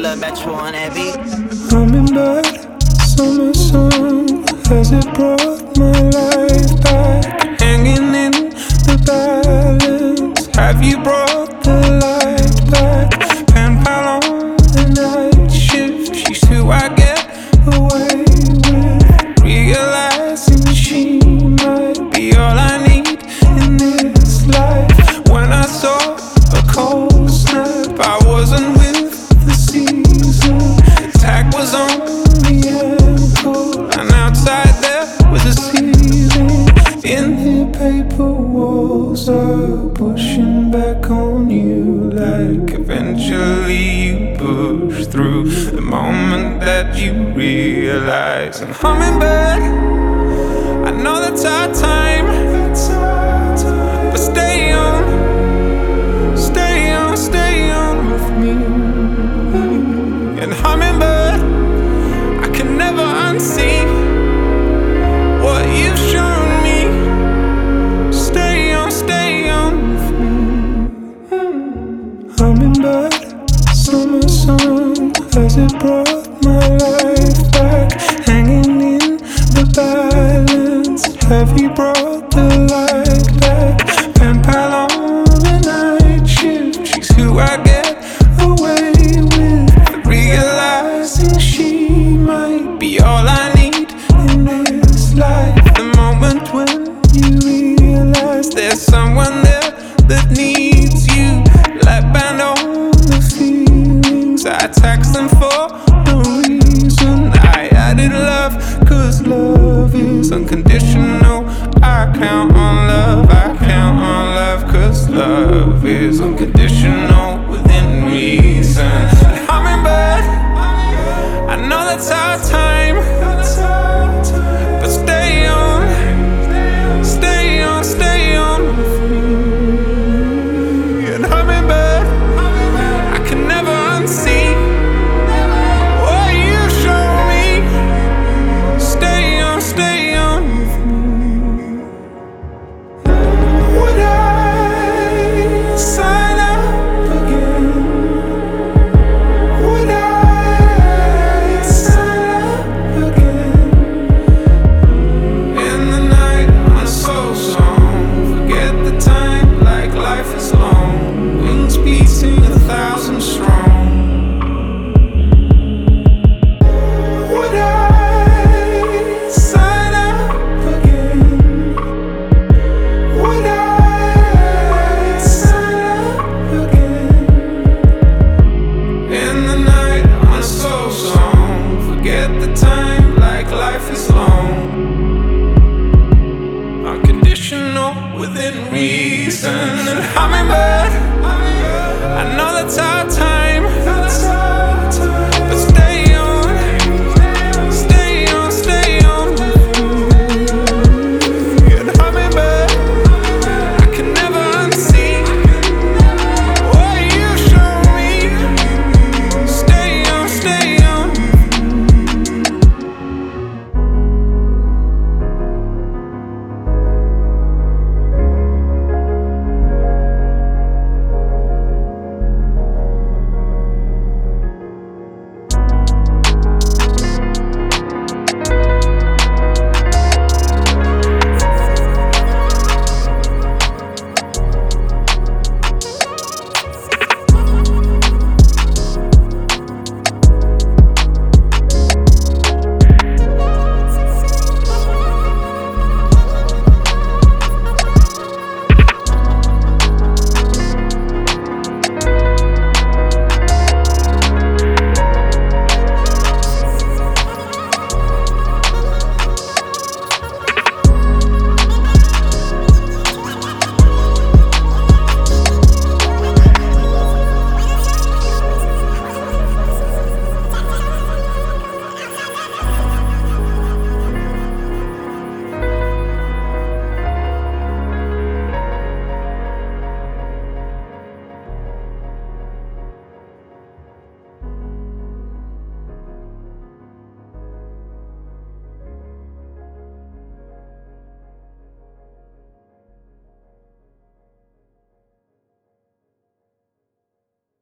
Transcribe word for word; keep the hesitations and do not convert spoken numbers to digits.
little Metro on that beat. Hummingbird, summer sun, has it brought my life back? Hanging in the balance, have you brought the light back? Pen pal on the night shift, she's who I get away with. Realizing she might be all I need in this life. When I saw a cold snap, I wasn't with the season. The tag was on the ankle, and outside there was a ceiling. In here paper walls are pushing back on you, like eventually you push through the moment that you realize. And hummingbird, I know that's our time, but stay on, stay on, stay on with me. And hummingbird, I can never unsee what you've shown me. Stay on, stay on with me. Hummingbird, summer sun, has it brought my life back? Hanging in the balance, have you brought the light back? Pen pal on the night shift, she's who I get away with. Realizing she might be all I need in this life. The moment when you realize there's someone there that needs you. Like band on the feelings, I text them for no reason. I added love, cause love is unconditional. I count on love, I count on love, cause love is unconditional within reason. And hummingbird, I know that's our time, but stay on, stay on, stay on with me. And hummingbird, I can never unsee what you show me. Stay on, stay on with me. Would I sign up again? Would I sign up again? In the night on a soul song, forget the time like life is long. Wings beating a thousand strong. Would I sign up again? Would I sign up again? In the night on a soul song, forget the time like life is long. Unconditional within reason. And hummingbird, I know that's our time.